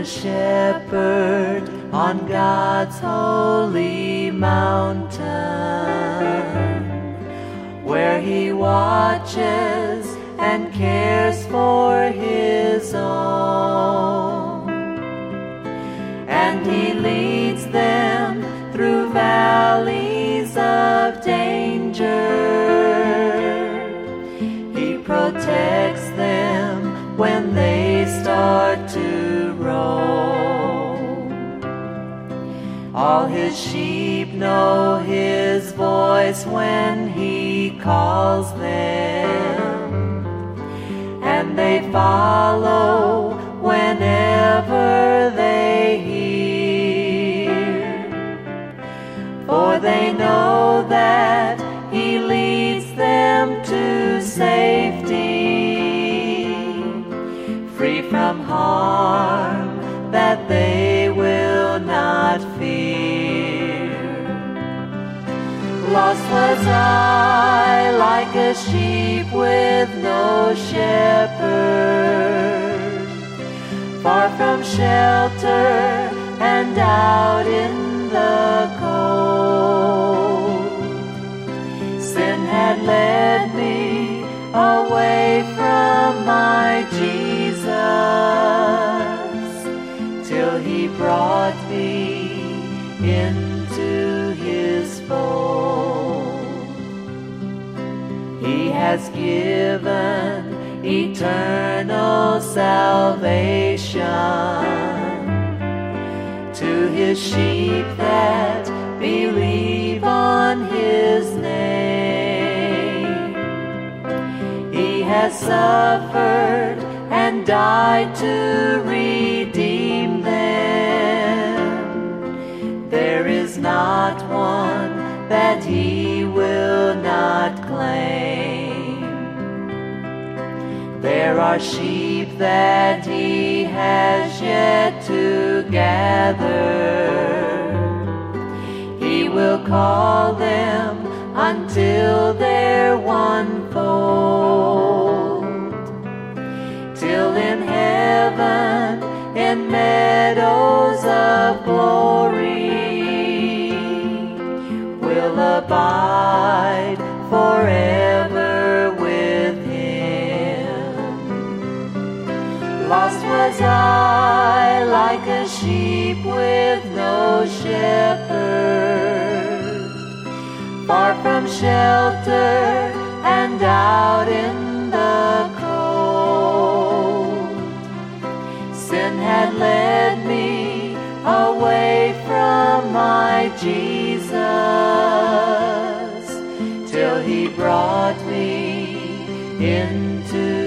shepherd on God's holy mountain, where he watches and cares for his own, and he leads them through valleys of danger. He protects them when they start to roam. All his sheep know his voice when he calls them, and they follow whenever they hear. For they know that he leads them to safety, free from harm that they will not fear. Lost was I like a sheep with no shepherd, far from shelter and out in the cold. Sin had led me away from my Jesus, till he brought me into his fold. He has given eternal salvation to his sheep that believe on his name. He has suffered and died to redeem them. There is not one that he will not claim. There are sheep that he has yet to gather. He will call them until they're one fold, till in heaven, in meadows of glory, will abide forever with him. Lost was I like a sheep with no shepherd, far from shelter and out in the cold. Sin had led me away from my Jesus, till he brought me into